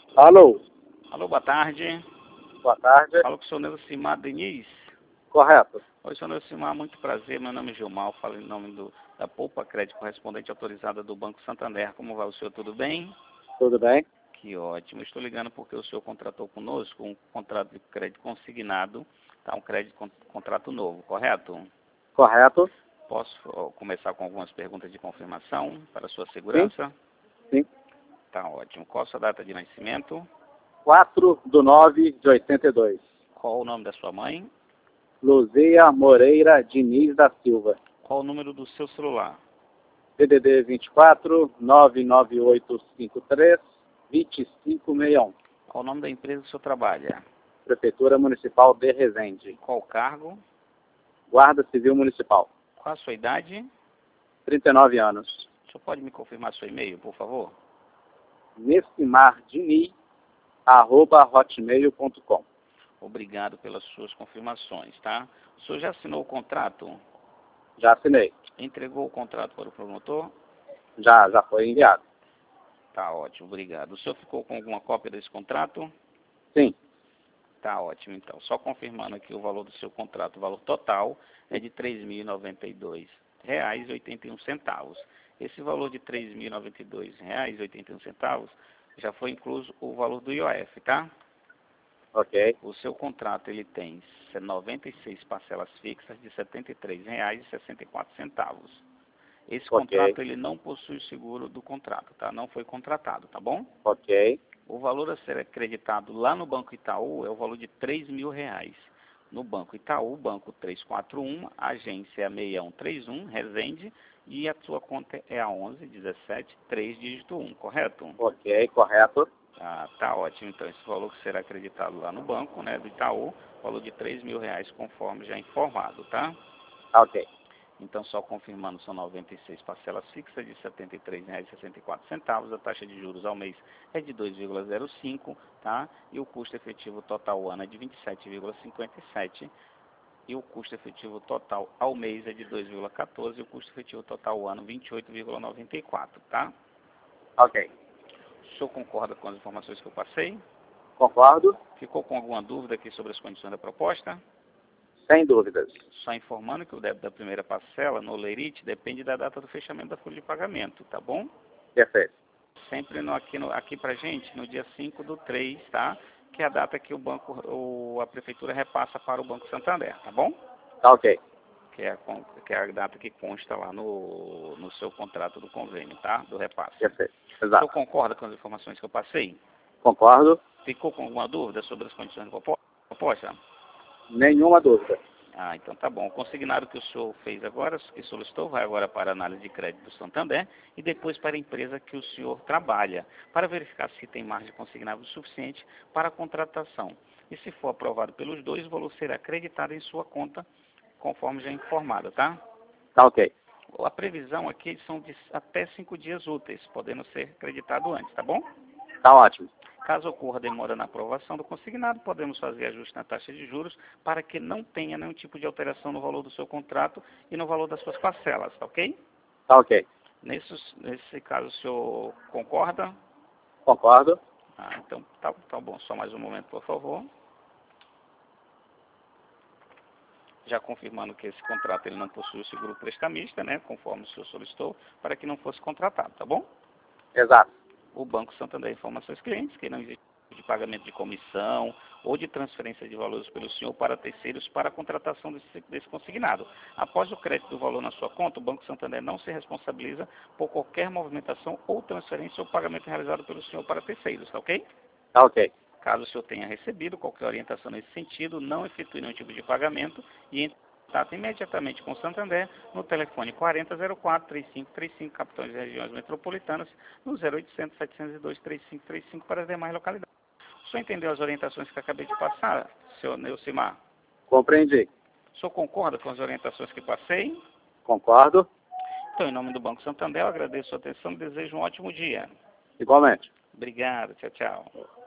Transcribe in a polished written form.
Alô, Alô, boa tarde. boa tarde. Falo com o senhor Neucimar Diniz. Correto. Oi, senhor Neucimar, muito prazer. Meu nome é Gilmar, eu falo em nome da Poupa Crédito, correspondente autorizada do Banco Santander. Como vai o senhor? Tudo bem? Tudo bem? Que ótimo. Estou ligando porque o senhor contratou conosco um contrato de crédito consignado, tá? Um contrato novo, correto? Correto. Posso começar com algumas perguntas de confirmação para a sua Sim, segurança? sim. Tá ótimo. Qual a sua data de nascimento? 4/9/82. Qual o nome da sua mãe? Luzia Moreira Diniz da Silva. Qual o número do seu celular? DDD 24 99853 2561. Qual o nome da empresa que o senhor trabalha? Prefeitura Municipal de Resende. Qual o cargo? Guarda Civil Municipal. Qual a sua idade? 39 anos. O senhor pode me confirmar seu e-mail, por favor? nessimardiniz@hotmail.com. Obrigado pelas suas confirmações, tá? O senhor já assinou o contrato? Já assinei. Entregou o contrato para o promotor? Já foi enviado. Tá ótimo, obrigado. O senhor ficou com alguma cópia desse contrato? Sim. Tá ótimo, então. Só confirmando aqui o valor do seu contrato, o valor total é de R$ 3.092,81. Esse valor de R$ 3.092,81 já foi incluso o valor do IOF, tá? Ok. O seu contrato ele tem 96 parcelas fixas de R$ 73,64. Esse Ok. contrato ele não possui o seguro do contrato, tá? Não foi contratado, tá bom? Ok. O valor a ser acreditado lá no Banco Itaú é o valor de R$ 3.000. No Banco Itaú, Banco 341, agência 6131, Resende, e a sua conta é a 1117, 3 dígito 1, correto? Ok, correto. Ah, tá ótimo. Então, esse valor que será acreditado lá no banco, né, do Itaú, valor de R$ 3.000, conforme já informado, tá? Ok. Então, só confirmando, são 96 parcelas fixas de R$ 73,64. A taxa de juros ao mês é de 2,05, tá? E o custo efetivo total ao ano é de 27,57. E o custo efetivo total ao mês é de 2,14. E o custo efetivo total ao ano, 28,94, tá? Ok. O senhor concorda com as informações que eu passei? Concordo? Ficou com alguma dúvida aqui sobre as condições da proposta? Sem dúvidas. Só informando que o débito da primeira parcela no Lerite depende da data do fechamento da folha de pagamento, tá bom? Perfeito. Sempre aqui pra gente, no dia 5/3, tá? Que é a data que a prefeitura repassa para o Banco Santander, tá bom? Tá ok. Que é a data que consta lá no seu contrato do convênio, tá? Do repasse. Perfeito. O senhor Exato. concorda com as informações que eu passei? Concordo? Ficou com alguma dúvida sobre as condições da proposta? Nenhuma dúvida. Ah, então tá bom. O consignado que o senhor fez agora, que solicitou, vai agora para a análise de crédito do Santander e depois para a empresa que o senhor trabalha, para verificar se tem margem consignável suficiente para a contratação. E se for aprovado pelos dois, o valor será acreditado em sua conta, conforme já informado, tá? Tá ok. A previsão aqui são de até 5 dias úteis, podendo ser acreditado antes, tá bom? Tá ótimo. Caso ocorra demora na aprovação do consignado, podemos fazer ajuste na taxa de juros para que não tenha nenhum tipo de alteração no valor do seu contrato e no valor das suas parcelas, tá ok? Tá ok. Nesse caso, o senhor concorda? Concordo? Ah, então tá bom. Só mais um momento, por favor. Já confirmando que esse contrato ele não possui o seguro prestamista, né? Conforme o senhor solicitou, para que não fosse contratado, tá bom? Exato. O Banco Santander informa aos seus clientes que não existe de pagamento de comissão ou de transferência de valores pelo senhor para terceiros para a contratação desse consignado. Após o crédito do valor na sua conta, o Banco Santander não se responsabiliza por qualquer movimentação ou transferência ou pagamento realizado pelo senhor para terceiros, tá ok? Tá ok. Caso o senhor tenha recebido qualquer orientação nesse sentido, não efetue nenhum tipo de pagamento e entre em contato imediatamente com o Santander no telefone 4004-3535, capitães de regiões metropolitanas, no 0800 702 3535 para as demais localidades. O senhor entendeu as orientações que acabei de passar, senhor Neucimar? Compreendi. O senhor concorda com as orientações que passei? Concordo? Então, em nome do Banco Santander, eu agradeço a sua atenção e desejo um ótimo dia. Igualmente. Obrigado, tchau, tchau.